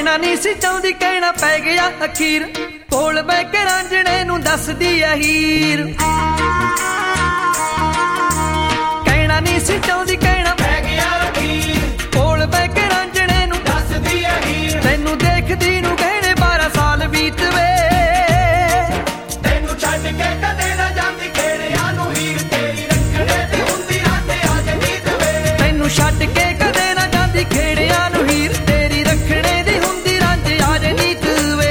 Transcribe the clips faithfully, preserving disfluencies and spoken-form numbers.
ਕਹਿਣਾ ਨਹੀਂ ਸੀ ਚਾਹੁੰਦੀ ਕਹਿਣਾ ਪੈ ਗਿਆ ਅਖੀਰ ਕੋਲ ਬਹਿ ਕੇ ਰਾਂਝਣੇ ਨੂੰ ਦੱਸਦੀ ਐ ਹੀਰ ਕਹਿਣਾ ਨਹੀਂ ਸੀ ਚਾਹੁੰਦੀ ਕਹਿਣਾ ਪੈ ਗਿਆ ਅਖੀਰ ਕੋਲ ਬਹਿ ਕੇ ਰਾਂਝਣੇ ਨੂੰ ਦੱਸਦੀ ਐ ਹੀਰ ਤੈਨੂੰ ਦੇਖਦੀ ਨੂੰ ਗਹਿਣੇ ਬਾਰਾਂ ਸਾਲ ਬੀਤ ਵੇ ਤੈਨੂੰ ਛੱਡ ਕੇ ਕਦੇ ਨਾ ਜਾਂਦੀ ਖੇੜਿਆਂ ਨੂੰ ਹੀਰ ਤੇਰੀ ਰੱਖਣੇ ਦੀ ਹੁੰਦੀ ਰਾਤੇ ਆ ਜਨੀਤ ਵੇ ਤੈਨੂੰ ਛੱਡ ਕੇ ਕਦੇ ਨਾ ਜਾਂਦੀ ਖੇੜਿਆਂ ਨੂੰ ਹੀਰ ਤੇਰੀ ਰੱਖਣੇ ਦੀ ਹੁੰਦੀ ਰਾਂਝੇ ਆ ਜਨੀਤ ਵੇ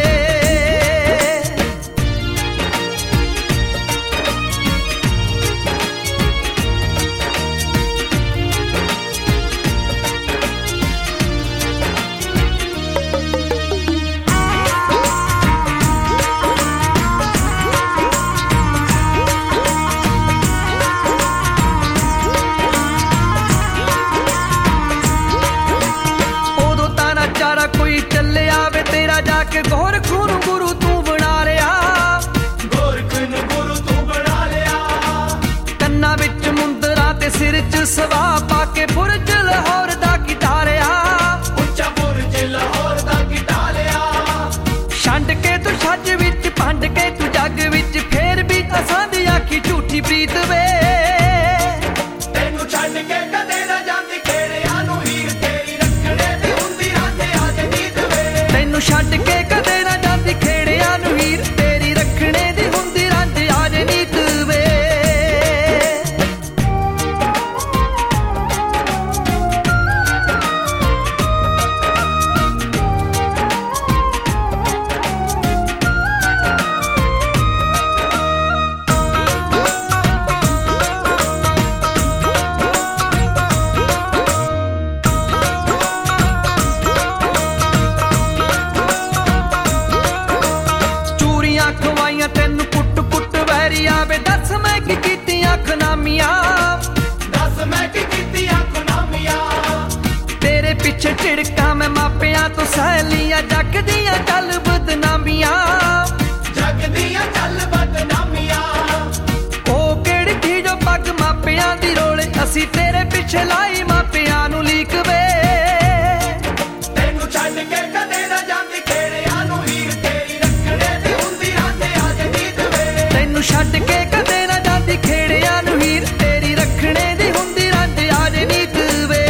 ਕੇ ਗੋਰਖ ਨੂੰ ਗੁਰੂ ਤੂੰ ਬਣਾ ਲਿਆ ਗੋਰਖ ਨੂੰ ਗੁਰੂ ਤੂੰ ਬਣਾ ਲਿਆ ਕੰਨਾਂ ਵਿੱਚ ਮੁੰਦਰਾਂ ਤੇ ਸਿਰ 'ਚ ਸਵਾ ਪਾ ਕੇ ਬੁਰਜ ਲਾਹੌਰ ਦਾ ਗਿਟਾਰਿਆ ਉੱਚਾ ਬੁਰਜ ਲਾਹੌਰ ਦਾ ਗਿਟਾਰਿਆ ਛੰਡ ਕੇ ਤੂੰ ਛੱਜ ਵਿੱਚ ਭੰਡ ਕੇ ਤੂੰ ਜੱਗ ਵਿੱਚ ਫੇਰ ਵੀ ਅਸਾਂ ਦੀ ਆਖੀ ਝੂਠੀ ਪ੍ਰੀਤ ਵੇ ਤੈਨੂੰ ਛੱਡ ਕੇ ਕਦੇ ਨਾ ਜਾਂਦੀ ਖੇੜਿਆਂ ਨੂੰ ਹੀਰ ਤੇਰੀ ਰੱਖਣੇ ਦੀ ਹੁੰਦੀ ਰਾਤੇ ਆ ਜਨੀਤ ਵੇ ਤੈਨੂੰ ਛੱਡ ਕੇ ਕਦੇ ਨਾ ਜਾਂਦੀ ਖੇੜਿਆਂ ਨੂੰ ਹੀਰ ਤੇਰੀ ਰੱਖਣੇ ਦੀ ਹੁੰਦੀ ਰਾਂਝੇ ਆ ਜਨੀਤ ਵੇ ਤੈਨੂੰ ਕੁੱਟ ਕੁੱਟ ਵੈਰੀਆ ਵੇ ਦੱਸ ਮੈਂ ਕੀ ਕੀਤੀਆਂ ਖਨਾਮੀਆਂ ਦੱਸ ਮੈਂ ਕੀ ਕੀਤੀਆਂ ਖਨਾਮੀਆਂ ਤੇਰੇ ਪਿੱਛੇ ਝਿੜਕਾਂ ਮੈਂ ਮਾਪਿਆਂ ਤੋਂ ਸਹਿ ਲੀਆਂ ਜੱਗ ਦੀਆਂ ਚੱਲ ਬਦਨਾਮੀਆਂ ਜੱਗ ਦੀਆਂ ਚੱਲ ਬਦਨਾਮੀਆਂ ਉਹ ਕਿਹੜੀ ਥੀ ਜੋ ਪੱਗ ਮਾਪਿਆਂ ਦੀ ਰੋਲੇ ਅਸੀਂ ਤੇਰੇ ਪਿੱਛੇ ਲਾਈ ਮਾਪਿਆਂ ਨੂੰ ਲੀਕ ਵੇ ਤੈਨੂੰ ਛੱਡ ਕੇ ਕਦੇ ਨਾ ਜਾਂਦੀ ਖੇੜਿਆਂ ਨੂੰ ਹੀਰ ਤੇਰੀ ਰੱਖਣੇ ਦੀ ਹੁੰਦੀ ਰਾਤੇ ਆ ਜਨੀਤ ਵੇ ਤੈਨੂੰ ਛੱਡ ਕੇ ਕਦੇ ਨਾ ਜਾਂਦੀ ਖੇੜਿਆਂ ਨੂੰ ਹੀਰ ਤੇਰੀ ਰੱਖਣੇ ਦੀ ਹੁੰਦੀ ਰਾਂਝੇ ਆ ਜਨੀਤ ਵੇ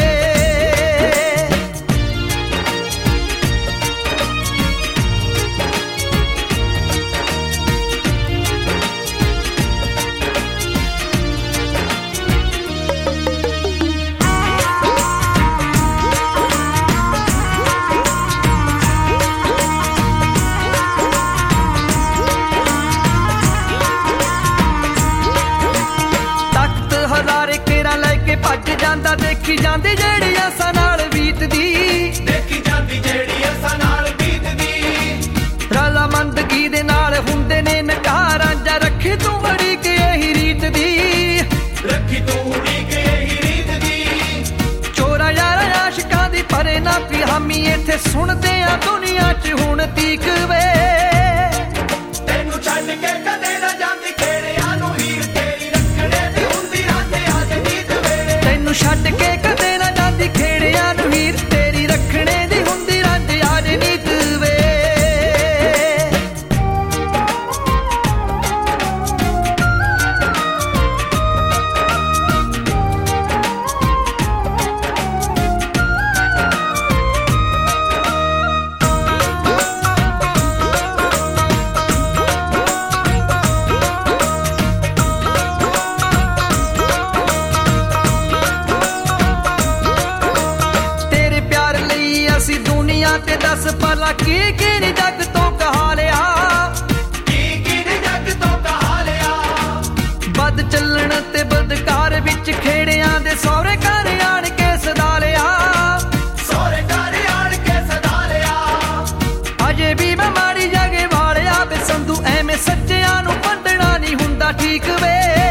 ਭੱਜ ਜਾਂਦਾ ਦੇਖੀ ਜਾਂਦੀ ਜਿਹੜੀ ਅਸਾਂ ਨਾਲ ਬੀਤਦੀ ਦੇਖੀ ਜਾਂਦੀ ਜਿਹੜੀ ਅਸਾਂ ਨਾਲ ਬੀਤਦੀ ਰਲਾਮੰਦਗੀ ਦੇ ਨਾਲ ਹੁੰਦੇ ਨੇ ਨਕਾਰਾਂ ਜਾਂ ਰੱਖੀ ਤੂੰ ਬੜੀ ਕਿ ਇਹੀ ਰੀਤ ਦੀ ਰੱਖੀ ਤੂੰ ਉਡੀਕ ਇਹੀ ਰੀਤ ਦੀ ਚੋਰਾਂ ਯਾਰਾਂ ਆਸ਼ਿਕਾਂ ਦੀ ਪਰੇ ਨਾ ਪੀ ਹਾਮੀ ਇੱਥੇ ਸੁਣਦੇ ਆ ਦੁਨੀਆ 'ਚ ਹੁਣ ਤੀਕ ਵੇ ਤੈਨੂੰ ਛੱਡ ਕੇ ਕਦੇ ਨਾ ਜਾਂਦੀ ਖੇੜਿਆਂ ਨੂੰ ਹੀਰ ਤੇਰੀ ਰੱਖਣੇ ਦੀ ਹੁੰਦੀ ਰਾਤੇ ਆ ਜਨੀਤ ਵੇ ਤੈਨੂੰ ਛੱਡ ਕੇ ਕਦੇ ਨਾ ਜਾਂਦੀ ਖੇੜਿਆਂ ਨੂੰ ਹੀਰ ਤੇਰੀ ਰੱਖਣੇ ਦੀ ਹੁੰਦੀ ਰਾਂਝੇ ਆ ਜਨੀਤ ਵੇ ਤੇ ਦੱਸ ਭਲਾ ਕੀ ਕੀ ਨੀ ਜੱਗ ਤੋਂ ਕਹਾ ਲਿਆ ਕੀ ਕੀ ਨੀ ਜੱਗ ਤੋਂ ਕਹਾ ਲਿਆ ਬਦ ਚੱਲਣ ਤੇ ਬਦਕਾਰ ਵਿੱਚ ਖੇੜਿਆਂ ਦੇ ਸਹੁਰੇ ਘਰ ਆਣ ਕੇ ਸਦਾ ਲਿਆ ਸਹੁਰੇ ਘਰ ਆਣ ਕੇ ਸਦਾ ਲਿਆ ਅਜੇ ਵੀ ਮੈਂ ਮਾੜੀ ਜਗੇ ਵਾਲਿਆ ਵੇ ਸੰਧੂ ਐਵੇਂ ਸੱਚਿਆਂ ਨੂੰ ਵੰਡਣਾ ਨਹੀਂ ਹੁੰਦਾ ਠੀਕ ਵੇ